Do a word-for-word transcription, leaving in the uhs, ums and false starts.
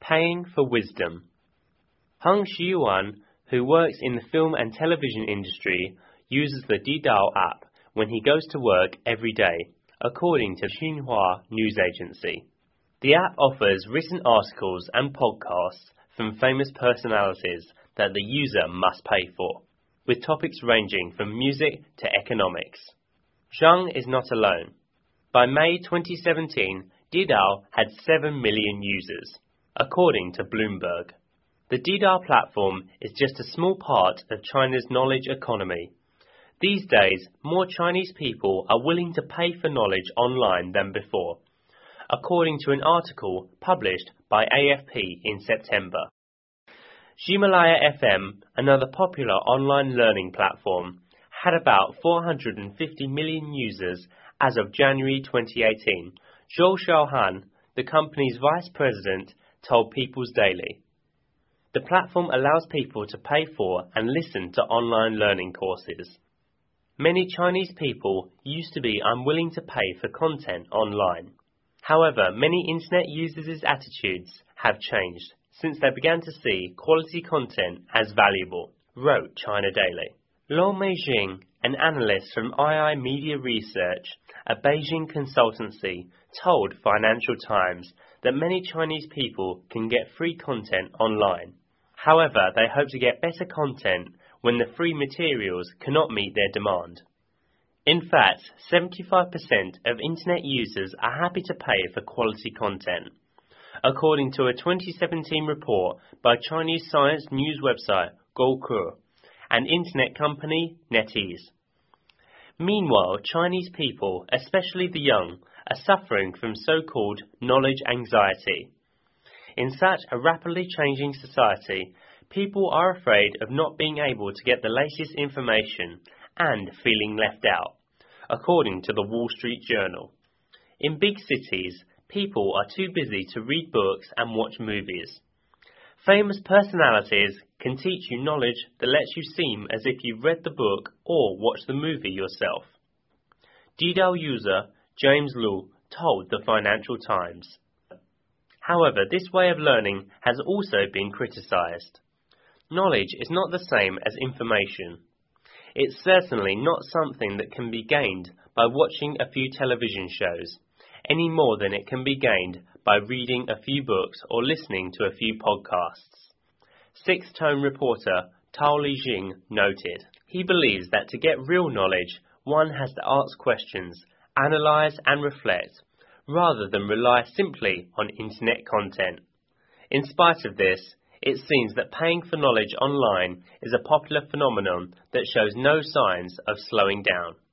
Paying for wisdom. Hung Shiyuan, who works in the film and television industry, uses the Didao app when he goes to work every day, according to Xinhua news agency. The app offers written articles and podcasts from famous personalities that the user must pay for, with topics ranging from music to economics. Zhang is not alone. By May twenty seventeen, Didao had seven million users, according to Bloomberg. The Didao platform is just a small part of China's knowledge economy. These days, more Chinese people are willing to pay for knowledge online than before, according to an article published by A F P in September. Himalaya F M, another popular online learning platform, had about four hundred fifty million users as of January twenty eighteen. Zhou Xiaohan, the company's vice president, told People's Daily. The platform allows people to pay for and listen to online learning courses. Many Chinese people used to be unwilling to pay for content online. However, many internet users' attitudes have changed since they began to see quality content as valuable, wrote China Daily. Luo Meijing, an analyst from I I Media Research, a Beijing consultancy, told Financial Times that many Chinese people can get free content online. However, they hope to get better content when the free materials cannot meet their demand. In fact, seventy-five percent of internet users are happy to pay for quality content, according to a twenty seventeen report by Chinese science news website Gouke and internet company NetEase. Meanwhile, Chinese people, especially the young, are suffering from so-called knowledge anxiety. In such a rapidly changing society, people are afraid of not being able to get the latest information and feeling left out, according to the Wall Street Journal. In big cities, people are too busy to read books and watch movies. Famous personalities can teach you knowledge that lets you seem as if you've read the book or watched the movie yourself. Didao user James Lu told the Financial Times. However, this way of learning has also been criticized. Knowledge is not the same as information. It's certainly not something that can be gained by watching a few television shows, any more than it can be gained by reading a few books or listening to a few podcasts. Sixth-tone reporter Tao Lijing noted. He believes that to get real knowledge, one has to ask questions, analyze and reflect, rather than rely simply on internet content. In spite of this, it seems that paying for knowledge online is a popular phenomenon that shows no signs of slowing down.